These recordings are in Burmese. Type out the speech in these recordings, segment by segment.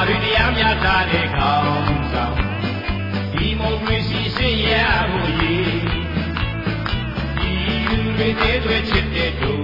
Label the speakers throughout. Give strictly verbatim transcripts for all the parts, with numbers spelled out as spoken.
Speaker 1: တွေတရားမျှတတဲ့ခေါင်းဆောင်ဒီမိုကရေစီစင်ရဖို့ရည်ဒီလူတွေတဲ့တွေချစ်တဲ့တို့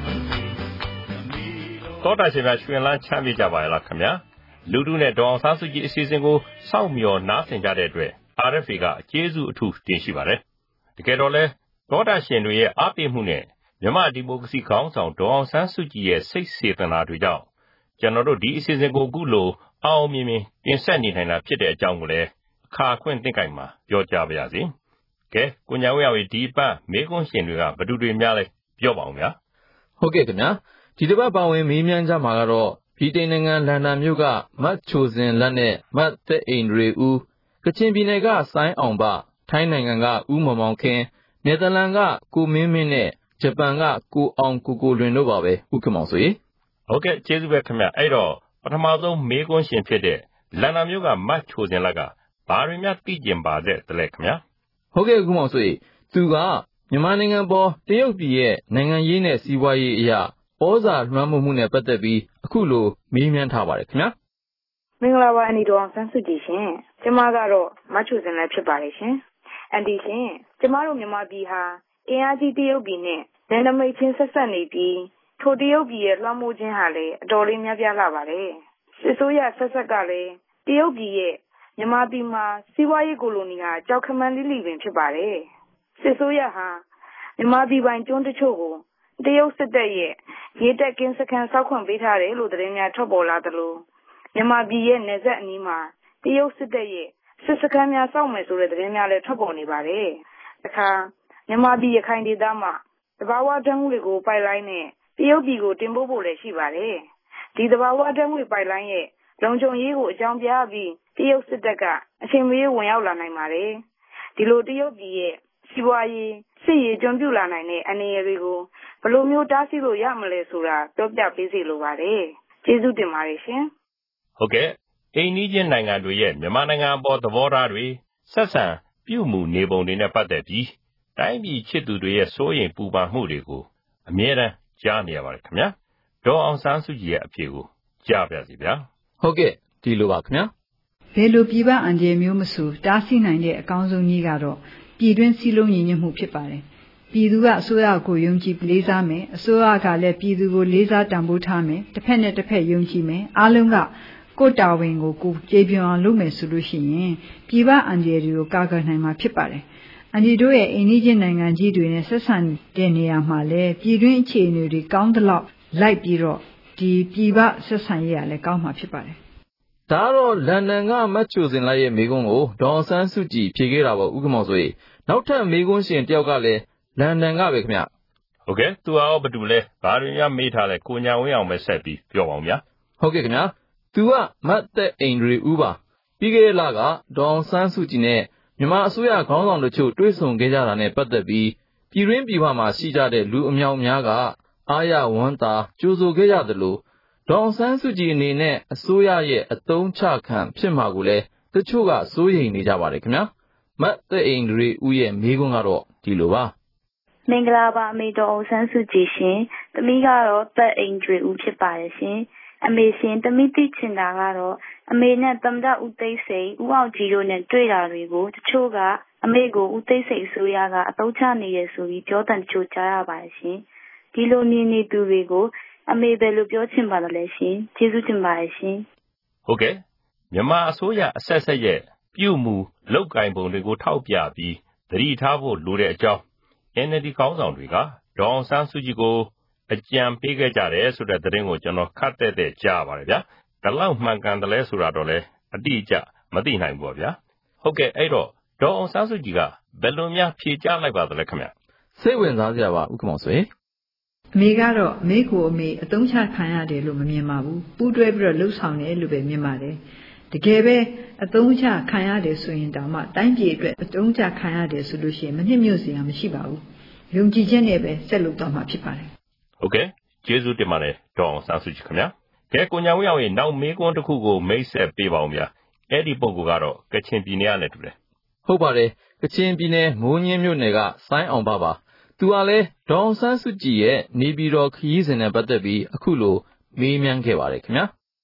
Speaker 2: သောတာရှင်များရှင်လန်းချမ်းမြေ့ကြပါရဲ့လားခင်ဗျာလူထုနဲ့ဒေါအောင်ဆန်းစုကြည်အစီအစဉ်ကိုစောင့်မျှော်နားဆင်ကြတဲ့အတွက် အာရ်အက်ဖ်အေ ကအကျေးဇူးအထူးတင်ရှိပါတယ်တကယ်တော့လဲသောတာရှင်တွေရဲ့အားပေးမှုနဲ့မြန်မာဒီမိုကရေစီခေါင်းဆောင်ဒေါအောင်ဆန်းစုကြည်ရဲ့စိတ်စေတနာတွေကြောင့်ကျွန်တော်တို့ဒီအစီအစဉ်ကိုအခုလိုအောင်မြင်မြင်တင်ဆက်နေနိုင်တာဖြစ်တဲ့အကြောင်းကိုလည်းအခါခွင့်သိက္ခာမှာပြောကြားပါရစေကဲကိုညာဝဲရဒီပတ်မေကွန်းရှင်တွေကဘသူတွေများလဲပြောပါအောင်ဗျာ
Speaker 3: ဟုတ်ကဲ့ခင်ဗျာဒီတစ်ပတ်ပါဝင်မေးမြန်းကြမှာကတော့ဗြိတိန်နိုင်ငံလန်ဒန်မြို့ကမတ်ချိုစင်လက်နဲ့မတ်သက်အိမ်တွေဦးကချင်ပြည်နယ်ကဆိုင်းအောင်ပထိုင်းနိုင်ငံကဦးမောင်မောင်ခင်နယ်သာလန်ကကိုမင်းမင်းနဲ့ဂျပန်ကကိုအောင်ကိုကိုလွင်တို့ပါပဲဥက္ကမောင်ဆိုရေ
Speaker 2: ဟုတ်ကဲ့ကျေးဇူးပဲခင်ဗျအဲ့တော့ပထမဆုံးမေကွန်းရှင်ဖြစ်တဲ့လန်ဒန်မြို့ကမတ်ချိုစင်လက်ကဘာတွေများသိကျင်ပါတဲ့တလဲခင်ဗျ
Speaker 3: ဟုတ်ကဲ့ဥက္ကမောင်ဆိုရေသူကမြန်မာနိုင်ငံပေါ်တရုတ်ပြည်ရဲ့နိုင်ငံရေးနဲ့စီးပွားရေးအရာဩဇာလွှမ်းမိုးမှုနဲ့ပတ်သက်ပြီးအခုလိုမေးမြန်းထားပါတယ်ခင်ဗျာ
Speaker 4: မင်္ဂလာပါအန်ဒီဒေါအောင်ဆန်းစုကြည်ရှင်ကျမကတော့မတ်ချိုစင်လည်းဖြစ်ပါတယ်ရှင်အန်ဒီရှင်ကျမတို့မြန်မာပြည်ဟာအင်အားကြီးတရုတ်ပြည်နဲ့နယ်နိမိတ်ချင်းဆက်ဆက်နေပြီးထိုတရုတ်ပြည်ရဲ့လွှမ်းမိုးခြင်းဟာလည်းအတော်လေးများပြားလာပါတယ်စစ်ဆိုးရဆက်ဆက်ကလည်းတရုတ်ပြည်ရဲ့မြန်မာပြည်မှာစီးပွားရေးကိုလိုနီဟာကြောက်ခမန်းလိလိပင်ဖြစ်ပါတယ်စစ်ဆိုးရဟာမြန်မာပြည်ပိုင်ကျွန်းတချို့ကိုတရုတ်စစ်တပ်ရဲ့ရေတပ်ကင်းစခန်းစောက်ခွင့်ပေးထားတယ်လို့သတင်းများထွက်ပေါ်လာသလိုမြန်မာပြည်ရဲ့နယ်စပ်အနီးမှာတရုတ်စစ်တပ်ရဲ့စစ်စခန်းများစောက်မယ်ဆိုတဲ့သတင်းများလည်းထွက်ပေါ်နေပါတယ်။အခါမြန်မာပြည်ရခိုင်ဒေသမှာသဘာဝဓာတ်ငွေ့တွေကိုပိုက်လိုင်းနဲ့တရုတ်ပြည်ကိုတင်ပို့ဖို့လည်းရှိပါတယ်။ဒီသဘာဝဓာတ်ငွေ့ပိုက်လိုင်းရဲ့လုံခြုံရေးကိုအကြောင်းပြပြီးတရုတ်စစ်တပ်ကအချိန်မရွေးဝင်ရောက်လာနိုင်ပါတယ်။ဒီလိုတရုတ်ပြည်ရဲ့စီးပွားရေးစစ်ရေးကျွမ်းပြလာနိုင်တဲ့အနေအတွေကိုဘယ်လိုမျိုးတားဆီးလို့ရမလဲဆိုတာပြောပြပေးစီလိုပါတယ်။ကျေးဇူးတင်ပါတယ်ရှင်
Speaker 2: ။ဟုတ်ကဲ့အိန္ဒိယနိုင်ငံတွေရဲ့မြန်မာနိုင်ငံအပေါ်သဘောထားတွေဆက်ဆံပြုမှုနေပုံတွေနဲ့ပတ်သက်ပြီးတိုင်းပြည်ချစ်သူတွေရဲ့စိုးရိမ်ပူပန်မှုတွေကိုအမြဲတမ်းကြားနေရပါတယ်ခင်ဗျာ။ဒေါအောင်ဆန်းစုကြည်ရဲ့အဖြေကိုကြားပါစီဗျာ
Speaker 3: ။ဟုတ်ကဲ့ဒီလိုပါခင်ဗျာ
Speaker 5: ။ဘယ်လိုပြည်ပအန်ဂျယ်မျိုးမဆိုတားဆီးနိုင်တဲ့အကောင်းဆုံးနည်းကတော့ပြည်တွင်းစည်းလုံးညီညွတ်မှုဖြစ်ပါတယ်။ပြည်သူကအစိုးရကိုယုံကြည်လေးစားမယ်အစိုးရကလည်းပြည်သူကိုလေးစားတန်ဖိုးထားမယ်တစ်ဖက်နဲ့တစ်ဖက်ယုံကြည်မယ်အားလုံးကကိုယ်တာဝန်ကိုကိုကျေပြွန်အောင်လုပ်မယ်ဆိုလို့ရှိရင်ပြည်ပအန်ဂျယ်တွေကိုကာကွယ်နိုင်မှာဖြစ်ပါတယ်။အန်ဂျီတို့ရဲ့အိန္ဒိယနိုင်ငံကြီးတွေနဲ့ဆက်ဆံတဲ့နေရာမှာလည်းပြည်တွင်းအခြေအနေတွေကောင်းသလောက်လိုက်ပြီးတော့ဒီပြည်ပဆက်ဆံရေးကလည်းကောင်းမှာဖြစ်ပါတယ်
Speaker 3: ။ဒါတော့လန်ဒန်ကမတ်ချိုစင်လိုက်ရဲ့မိကုန်းကိုဒေါအောင်ဆန်းစုကြည်ဖြေခဲ့တာပေါ့ဥက္ကမောင်ဆိုရေနောက်ထပ်မိကုန်းရှင်တယောက်ကလည်းလန်ဒန်ကပဲခင်ဗျ
Speaker 2: ။ဟုတ်ကဲ့သူရောဘယ်သူလဲဘာတွေများမေးထားလဲကိုညာဝင်းအောင်ပဲဆက်ပြီးပြောပါဦးဗျာ
Speaker 3: ။ဟုတ်ကဲ့ခင်ဗျာ။သူကမတ်သက်အိမ်တွေဦးပါပြီးခဲ့တဲ့လကဒေါအောင်ဆန်းစုကြည်နဲ့မြန်မာအစိုးရခေါင်းဆောင်တို့ချို့တွေ့ဆုံခဲ့ကြတာနဲ့ပတ်သက်ပြီးပြည်ရင်းပြည်ပမှာရှိကြတဲ့လူအမြောက်များကအားရဝမ်းသာကြိုဆိုခဲ့ကြသလိုဒေါအောင်ဆန်းစုကြည်အနေနဲ့အစိုးရရဲ့အသုံးချခံဖြစ်မှာကိုလည်းတချို့ကစိုးရိမ်နေကြပါတယ်ခင်ဗျာ။မတ်သက်အိမ်တွေဦးရဲ့မိကွန်းကတော့ဒီလိုပါ
Speaker 4: မင်္ဂလာပါအမေတော်အောင်ဆန်းစုကြည်ရှင်။သမီးကတော့သက်အိမ်တွေဦးဖြစ်ပါတယ်ရှင်။အမေရှင်သမီးသိချင်တာကတော့အမေနဲ့သမ္မတဦးသိန်းစိန်ဦးအောင်ကြည်တို့နဲ့တွေ့တာတွေကိုတချို့ကအမေကိုဦးသိန်းစိန်အစိုးရကအသုံးချနေရဆိုပြီးပြောတဲ့တချို့ကြားရပါတယ်ရှင်။ဒီလိုနေနေသူတွေကိုအမေပဲလို့ပြောချင်ပါတယ်လေရှင်။ကျေးဇူးတင်ပါတယ်ရှင်
Speaker 2: ။ဟုတ်ကဲ့မြန်မာအစိုးရအဆက်ဆက်ရဲ့ပြုမှုလုပ်ကိုင်ပုံတွေကိုထောက်ပြပြီးသတိထားဖို့လိုတဲ့အကြောင်း အန် အယ်လ် ဒီ ခေါင်းဆောင်တွေကဒေါအောင်ဆန်းစုကြည်ကိုအကြံပေးခဲ့ကြတယ်ဆိုတဲ့သတင်းကိုကျွန်တော်ခတ်တဲ့တဲ့ကြားပါတယ်ဗျာ။ဒါလောက်မှန်ကန်တယ်လဲဆိုတာတော့လေအတိအကျမသိနိုင်ဘူးပေါ့ဗျာ။ဟုတ်ကဲ့အဲ့တော့ဒေါအောင်ဆန်းစုကြည်ကဘယ်လိုများဖြေကြားလိုက်ပါသလဲခင်ဗျ
Speaker 3: ။စိတ်ဝင်စားစရာပါဥက္ကမောင်ဆို
Speaker 5: အမေကတော့အမေကိုအမေအသုံးချခံရတယ်လို့မမြင်ပါဘူးပူးတွဲပြီးတော့လှုပ်ဆောင်တယ်လို့ပဲမြင်ပါတယ်တကယ်ပဲအသုံးချခံရတယ်ဆိုရင်တောင်မှတိုင်းပြည်အတွက်အသုံးချခံရတယ်ဆိုလို့ရှိရင်မနှိမ့်ညွတ်စရာမရှိပါဘူးယုံကြည်ချက်နဲ့ပဲဆက်လုပ်တော့မှာဖြစ်ပါတယ်
Speaker 2: ဟုတ်ကဲ့ကျေးဇူးတင်ပါတယ်ဒေါအောင်ဆန်းစုကြည်ခင်ဗျာကဲကိုညာဝင်းအောင်ရဲ့နောက်မေးခွန်းတစ်ခုကိုမိတ်ဆက်ပေးပါဦးဗျာအဲ့ဒီပုံကတော့ကချင်ပြည်နယ်နဲ့တူတယ်
Speaker 3: ဟုတ်ပါတယ်ကချင်ပြည်နယ်မိုးညင်းမြို့နယ်ကဆိုင်းအောင်ပါပါသူကလည်းဒေါအောင်ဆန်းစုကြည်ရဲ့နေပြည်တော်ခရီးစဉ်နဲ့ပတ်သက်ပြီးအခုလိုမေးမြန်းခဲ့ပါတယ်ခင်ဗျာ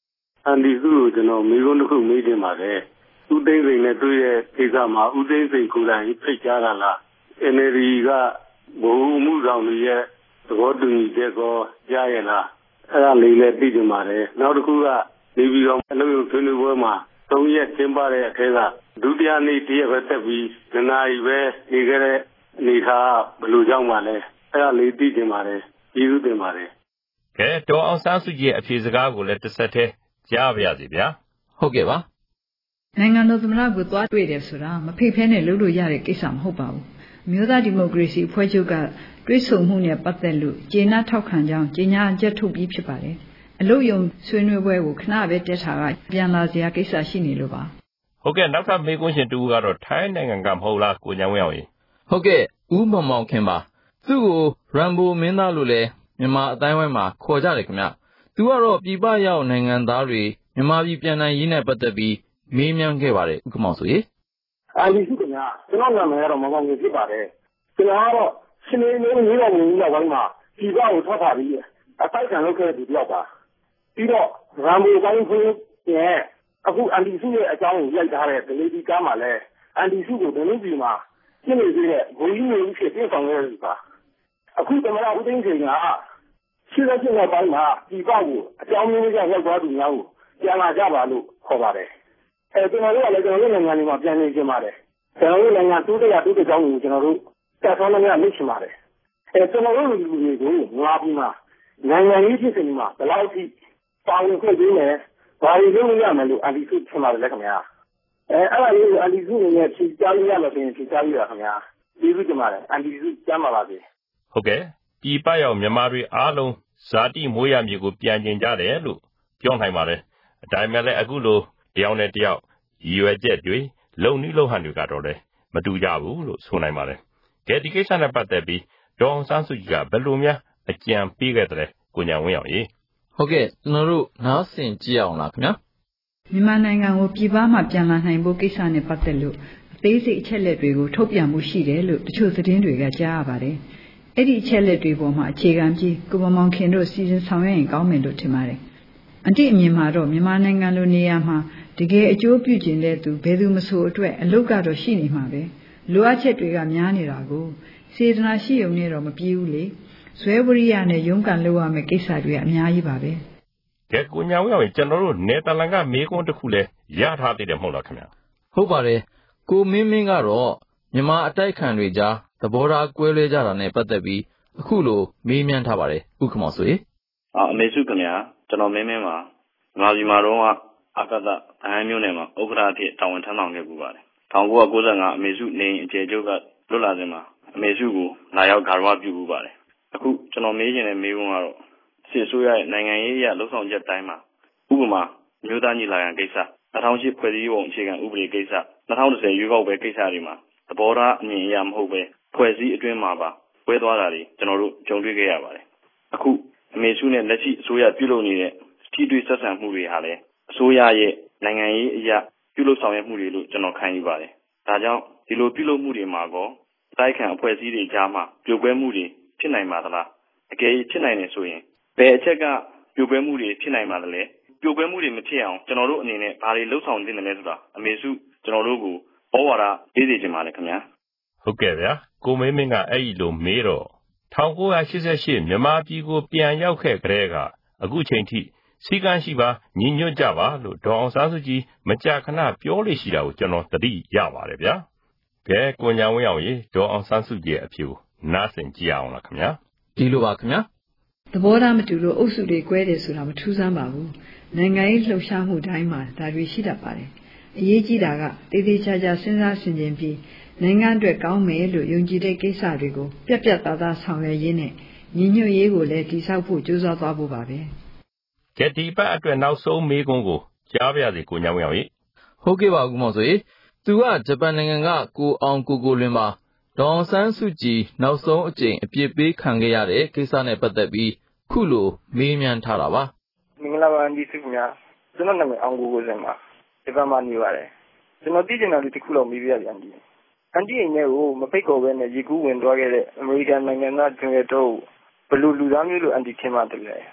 Speaker 6: အန်ဒီစုကိုကျွန်တော်မိကုန်းတစ်ခုမေးတင်ပါတယ်ဦးသိန်းစိန်နဲ့တွေ့တဲ့ကိစ္စမှာဦးသိန်းစိန်ကိုယ်တိုင်ဖိတ်ကြားတာလား N L D ကဘုံမှုဆောင်တွေရဲ့သဘောတူညီချက်ကိုကြားရလားအဲ့ဒါလေးလည်းသိကြပါတယ်နောက်တစ်ခုကနေပြီးတော့အလုပ်ရုံဆွေးနွေးပွဲမှာသုံးရက်ကျင်းပတဲ့အထဲကဒုတိယနေ့တရက်ပဲတက်ပြီးနနာရီပဲနေခဲ့တဲ့အနေထားဘယ်လိုကြောင့်ပါလဲအဲ့ဒါလေးသိကြပါတယ်ကျေးဇူးတင်ပါတယ်
Speaker 2: ကဲဒေါ်အောင်ဆန်းစုကြည်ရဲ့အဖြေစကားကိုလည်းတစ်ဆက်တည်းကြားပါရစေဗျာ
Speaker 3: ဟုတ်ကဲ့ပါ
Speaker 5: နိုင်ငံတော်သမ္မတကိုသွားတွေ့တယ်ဆိုတာမဖိတ်ဖဲနဲ့လုပ်လို့ရတဲ့ကိစ္စမဟုတ်ပါဘူးမြို့သားဒီမိုကရေစီအဖွဲ့ချုပ်ကတွေးဆုံမှုနဲ့ပတ်သက်လို့ကျေနပ်ထောက်ခံကြောင်းကြေညာချက်ထုတ်ပြီးဖြစ်ပါတယ်အလို့ယုံဆွေးနွေးပွဲကိုခဏပဲတက်ထားကပြန်လာစရာကိစ္စရှိနေလို့ပါ
Speaker 2: ဟုတ်ကဲ့နောက်ထပ်မေးခွန်းရှင်တူကတော့ထိုင်းနိုင်ငံကမဟုတ်လားကိုညံဝင်းအောင်ကြီး
Speaker 3: ဟုတ်ကဲ့ဦးမောင်မောင်ခင်ပါသူ့ကိုရမ်ဘိုမင်းသားလို့လည်းမြန်မာအတိုင်းဝိုင်းမှာခေါ်ကြတယ်ခင်ဗျသူကတော့ပြည်ပရောက်နိုင်ငံသားတွေမြန်မာပြည်ပြန်နိုင်ရေးနဲ့ပတ်သက်ပြီးမေးမြန်းခဲ့ပါတယ်ဥက္ကမောင်ဆိုရေ
Speaker 7: အန်ဒီစုခင်ဗျာကျွန်တော်နာမည်ကတော့မောင်မောင်ကြီးဖြစ်ပါတယ်ကျွန်တော်ကတော့ရှင်နေနေရေးတော်ဝင်ကြီးရောက်ပိုင်းမှာပြည်ပကိုထွက်ထားပြီးအတိုက်ခံလုပ်ခဲ့တဲ့သူတယောက်ပါပြီးတော့ရမ်ဘိုပိုင်းခွင့်ရဲ့အခုအန်ဒီစုရဲ့အကြောင်းကိုရိုက်ထားတဲ့ဒလီဒီကားမှာလည်းအန်ဒီစုကိုဒလီဒီမှာရှင်းနေသေးတဲ့ဂိုကြီးမျိုးဖြစ်ပြင်ဆောင်ခဲ့တယ်ပါအခုသမ္မတဦးသိန်းစိန်ကရှင်းတဲ့ရှင်းတဲ့ပိုင်းမှာပြည်ပကိုအကြောင်းမျိုးကြောင့်ရောက်သွားသူများကိုပြန်လာကြပါလို့ခေါ်ပါတယ်အဲကျွန်တော်တို့ကလည်းကျွန်တော်တို့နိုင်ငံတွေမှာပြန်နေကြပါတယ်ကျွန်တော်တို့နိုင်ငံတိုးတက်ရတိုးတက်ကြောင်းကိုကျွန်တော်တို့တက်ဆောင်းနေရမိချင်ပါတယ်အဲကျွန်တော်တို့လူတွေကိုငါပြီးမှနိုင်ငံရေးဖြစ်စဉ်မှာဘယ်လောက်ထိပါဝင်ခွင့်ပေးမယ်ဘာတွေလုပ်ရမယ်လို့အန်ဒီစုထင်ပါတယ်ခင်ဗျာအဲအဲ့ဒါလေးကိုအန်ဒီစုနဲ့ဖြေကြားရမယ်ဆိုရင်ဖြေကြားရပါခင်ဗျာကျေးဇူးတင်ပါတယ်အန်ဒီစုကြားမှာပါစေ
Speaker 2: ဟုတ်ကဲ့ပြည်ပရောက်မြန်မာတွေအားလုံးဇာတိမွေးရမြေကိုပြန်ကျင်ကြတယ်လို့ပြောနိုင်ပါတယ်အတိုင်းမဲ့လည်းအခုလိုတယောက်နဲ့တယောက်ရည်ရွယ်ချက်တွေလုံနည်းလုံဟန်တွေကတော့လည်းမတူကြဘူးလို့ဆိုနိုင်ပါတယ်ကဲဒီကိစ္စနဲ့ပတ်သက်ပြီးဒေါ်အောင်ဆန်းစုကြည်ကဘယ်လိုများအကြံပေးခဲ့တယ်ကိုညာဝင်းအောင်ကြီး
Speaker 3: ဟုတ်ကဲ့ကျွန်တော်တို့နားဆင်ကြည့်အောင်လားခင်ဗျာ
Speaker 5: မြန်မာနိုင်ငံကိုပြည်ပမှာပြန်လာနိုင်ဖို့ကိစ္စနဲ့ပတ်သက်လို့အသေးစိတ်အချက်လက်တွေကိုထုတ်ပြန်မှုရှိတယ်လို့တချို့သတင်းတွေကကြားရပါတယ်အဲ့ဒီအချက်လက်တွေပေါ်မှာအခြေခံပြီးကိုမောင်ခင်တို့စီစဉ်ဆောင်ရွက်ရင်ကောင်းမယ်လို့ထင်ပါတယ်အတိအမြင်မှာတော့မြန်မာနိုင်ငံလိုနေရာမှာတကယ်အကျိုးပြုကျင်တဲ့သူဘယ်သူမဆိုအတွက်အလုပ်ကတော့ရှိနေမှာပဲလိုအပ်ချက်တွေကများနေတာကိုစေတနာရှိုံနဲ့တော့မပြီးဘူးလေဇွဲဝရိယနဲ့ရုန်းကန်လုပ်ရမယ့်ကိစ္စတွေကအများကြီးပါပဲ
Speaker 2: ကဲကိုညာဝင်းအောင်ကျွန်တော်တို့နယ်တလန်ကမေးခွန်းတစ်ခုလဲရထားသေးတယ်မဟုတ်လားခင်ဗျာ
Speaker 3: ဟုတ်ပါတယ်ကိုမင်းမင်းကတော့မြန်မာအတိုက်ခံတွေကြားသဘောထားကွဲလွဲကြတာနဲ့ပတ်သက်ပြီးအခုလိုမေးမြန်းထားပါတယ်ဥက္ကမောင်ဆိုရေ
Speaker 8: အမေစုခင်ဗျာကျွန်တော်မင်းမင်းပါမြန်မာပြည်မှာတော့အကသအဟမ်းမျိုးနယ်မှာဥက္ကဋ္ဌအဖြစ်တာဝန်ထမ်းဆောင်ခဲ့ပူပါတယ်၁၉၉၅အမေစုနေအကျယ်ချုပ်ကလွတ်လာစဉ်မှာအမေစုကိုလာရောက်ဂါရဝပြုပူပါတယ်အခုကျွန်တော်မေးချင်တဲ့မေးခွန်းကတော့စစ်ဆိုးရတဲ့နိုင်ငံရေးအရလှုပ်ဆောင်ချက်တိုင်းမှာဥပမာမြို့သားညီလာခံကိစ္စ၂၀၀၈ဖွဲ့စည်းပုံအခြေခံဥပဒေကိစ္စ၂၀၁၀ရွေးကောက်ပွဲကိစ္စတွေမှာသဘောထားအမြင်အရမဟုတ်ပဲဖွဲ့စည်းအတွင်းမှာပါဝဲသွားတာတွေကျွန်တော်တို့ကြုံတွေ့ခဲ့ရပါတယ်အခုအမေစုနဲ့လက်ရှိအစိုးရပြုလုပ်နေတဲ့ထိတွေ့ဆက်ဆံမှုတွေဟာလည်းအစိုးရရဲ့နိုင်ငံရေးအရာပြုလုပ်ဆောင်ရွက်မှုတွေလို့ကျွန်တော်ခံယူပါတယ်ဒါကြောင့်ဒီလိုပြုလုပ်မှုတွေမှာကောတိုက်ခံအဖွဲ့အစည်းတွေကြားမှာပြိုကွဲမှုတွေဖြစ်နိုင်ပါသလားအကယ်၍ဖြစ်နိုင်နေဆိုရင်ဘယ်အချက်ကပြိုကွဲမှုတွေဖြစ်နိုင်ပါသလဲပြိုကွဲမှုတွေမဖြစ်အောင်ကျွန်တော်တို့အနေနဲ့ဘာတွေလှုပ်ဆောင်သင့်တယ်လဲဆိုတာအမေစုကျွန်တော်တို့ကိုဩဝါဒပေးစီခြင်းပါလေခင်ဗျာ
Speaker 2: ဟုတ်ကဲ့ဗျာကိုမင်းမင်းကအဲ့ဒီလိုမေးတော့၁၉၈၈မြန်မာပြည်ကိုပြန်ရောက်ခဲ့ကြတဲ့ကအခုချိန်ထိစီကံရှိပါညီညွတ်ကြပါလို့ဒေါ်အောင်ဆန်းစုကြည်မကြာခဏပြောလို့ရှိတာကိုကျွန်တော်သတိရပါတယ်ဗျာကဲကိုညာဝင်းအောင်ရေဒေါ်အောင်ဆန်းစုကြည်ရဲ့အဖြူနားဆင်ကြည့်အောင်လားခင်ဗျာ
Speaker 3: ဒီလိုပါခင်ဗျာ
Speaker 5: သဘောထားမတူလို့အုပ်စုတွေကွဲတယ်ဆိုတာမထူးဆန်းပါဘူးနိုင်ငံရေးလှုပ်ရှားမှုတိုင်းမှာဒါတွေရှိတတ်ပါတယ်အရေးကြီးတာကတေးသေးချာချာစဉ်းစားဆင်ခြင်ပြီးနိုင်ငံအတွက်ကောင်းမယ်လို့ယုံကြည်တဲ့ကိစ္စတွေကိုပြတ်ပြတ်သားသားဆောင်ရွက်ရင်းနဲ့ညီညွတ်ရေးကိုလည်းတည်ဆောက်ဖို့ကြိုးစားသွားဖို့ပါပဲ
Speaker 2: ကဲဒီပတ်အတွက်နောက်ဆုံးမေးခွန်းကိုကြားပါရစေကိုညာဝင်းအောင်ရေ
Speaker 3: ဟုတ်ကဲ့ပါဦးမောင်ဆိုရေသူကဂျပန်နိုင်ငံကကိုအောင်ကိုကိုလွင်ပါဒေါ်ဆန်းစုကြည်နောက်ဆုံးအကြိမ်အပြစ်ပေးခံခဲ့ရတဲ့ကိစ္စနဲ့ပတ်သက်ပြီးခုလိုမေးမြန်းထားတာပါ
Speaker 7: မင်္ဂလာပါအန်ဒီစုခင်ဗျာကျွန်တော်နာမည်အောင်ကိုကိုလွင်ပါဂျပန်မှာနေပါတယ်ကျွန်တော်သိချင်တာလေးတစ်ခုလောက်မေးပြရစီအန်ဒီအန်ဒီအိမ်ထဲကိုမပိတ်ခေါ်ဘဲနဲ့ရေကူးဝင်သွားခဲ့တဲ့အမေရိကန်နိုင်ငံသားဂျွန်ရတော့ဘယ်လိုလူသားမျိုးလို့အန်ဒီထင်မှတယ်လဲ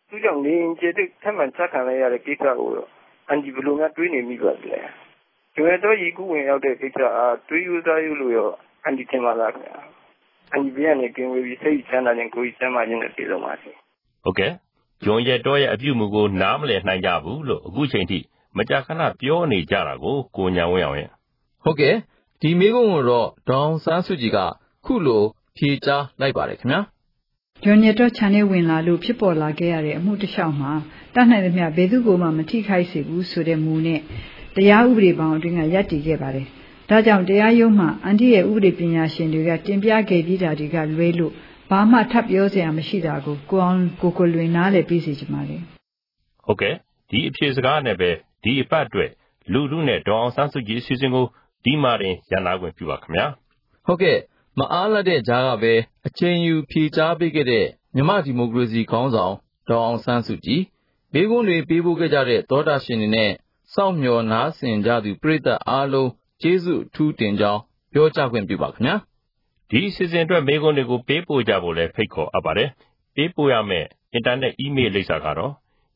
Speaker 9: သူကြောင့်နေကျေတဲ့ထမှန်ချက်ခံလိုက်ရတဲ့ကိစ္စကိုအန်ဒီဘလိုများတွေးနေမိပါသလဲကျွဲတော့ရီကူဝင်ရောက်တဲ့ကိစ္စအားတွေးယူသားယူလို့ရောအန်ဒီတင်ပါလားခင်ဗျာအန်ဒီပြန်နေကင်းဝေးပြီးစိတ်ချမ်းသာခြင်းကိုယ်ချမ်းသာခြင်းနဲ့ပြည့်စုံပါစေ
Speaker 2: ဟုတ်ကဲ့ဂျွန်ရဲ့တော့ရဲ့အပြုမူကိုနားမလည်နိုင်ကြဘူးလို့အခုချိန်ထိမကြာခဏပြောနေကြတာကိုကိုညာဝင်းအောင်ရဲ့
Speaker 3: ဟုတ်ကဲ့ဒီမိကုံကိုတော့ဒေါန်ဆန်းစုကြည်ကခုလိုဖြေကြားလိုက်ပါတယ်ခင်ဗျာ
Speaker 5: ဂျွန်ရတော့ခြံထဲဝင်လာလို့ဖြစ်ပေါ်လာခဲ့ရတဲ့အမှုတစ်လျှောက်မှာတတ်နိုင်သမျှဘယ်သူကိုမှမထိခိုက်စေဘူးဆိုတဲ့မူနဲ့တရားဥပဒေပေါင်းအတွင်းကရပ်တည်ခဲ့ပါတယ်။ဒါကြောင့်တရားရုံးမှာအန်တီရဲ့ဥပဒေပညာရှင်တွေကတင်ပြခဲ့ပြီးတာတွေကလွဲလို့ဘာမှထပ်ပြောစရာမရှိတာကိုကိုအောင်ကိုကိုလွင်နားလည်ပြီးစီချင်ပါလေ
Speaker 2: ။ဟုတ်ကဲ့ဒီအဖြစ်စကားနဲ့ပဲဒီအပတ်အတွက်လူလူနဲ့ဒေါအောင်ဆန်းစုကြည်အစီအစဉ်ကိုဒီမှာတင်ရန်နာခွင့်ပြုပါခင်ဗျာ
Speaker 3: ။ဟုတ်ကဲ့မအားလက်တဲ့ကြားကပဲအချိန်ယူဖြေကြားပေးခဲ့တဲ့မြန်မာဒီမိုကရေစီခေါင်းဆောင်ဒေါအောင်ဆန်းစုကြည်ဘေးကွန်းတွေပေးပို့ခဲ့ကြတဲ့သောတာရှင်တွေနဲ့စောင့်မျှော်နားဆင်ကြသူပရိသတ်အားလုံးကျေးဇူးအထူးတင်ကြောင်းပြောကြားခွင့်ပြုပါခင်ဗျာ
Speaker 2: ဒီအစီအစဉ်အတွက်မေးခွန်းတွေကိုပေးပို့ကြဖို့လည်းဖိတ်ခေါ်အပ်ပါတယ်ပေးပို့ရမယ့်အင်တာနက်အီးမေးလ်လိပ်စာကတော့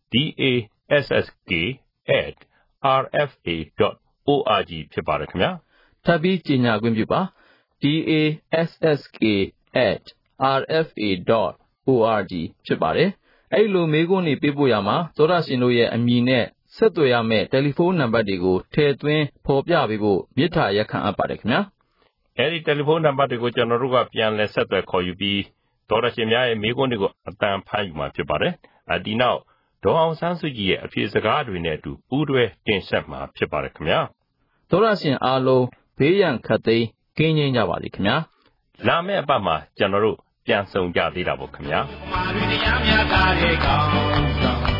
Speaker 2: dasask at r f a dot org ဖြစ်ပါတယ်ခင်ဗျာ
Speaker 3: ထပ်ပြီးကြေညာခွင့်ပြုပါ dasask at r f a dot org ဖြစ်ပါတယ်အဲ့လိုမေးခွန်းတွေပေးပို့ရမှာသောတာရှင်တို့ရဲ့အမည်နဲ့ဆက်သွယ်ရမယ့်တယ်လီဖုန်းနံပါတ်တွေကိုထည့်သွင်းဖော်ပြပေးဖို့မြစ်တာရက်ခံအပ်ပါတယ်ခင်ဗျာ
Speaker 2: အဲ့ဒီတယ်လီဖုန်းနံပါတ်တွေကိုကျွန်တော်တို့ကပြန်လည်ဆက်သွယ်ခေါ်ယူပြီးသောတာရှင်များရဲ့မေးခွန်းတွေကိုအတန်ဖတ်ယူမှာဖြစ်ပါတယ်ဒီနောက်ဒေါအောင်ဆန်းစုကြည်ရဲ့အဖြစ်စကားတွေနဲ့အတူပူးတွဲတင်ဆက်မှာဖြစ်ပါတယ်ခင်ဗျာ
Speaker 3: သောတာရှင်အားလုံးဘေးရန်ခတ်သိမ်းကင်းငြိမ်းကြပါစေခင်ဗျာ
Speaker 2: လာမယ့်အပတ်မှာကျွန်တော်တို့ပြန်ဆုံကြသေးတာပေါ့ခင်ဗျာ
Speaker 1: မာရီတရားများကားတဲ့ကောင်းဆောင်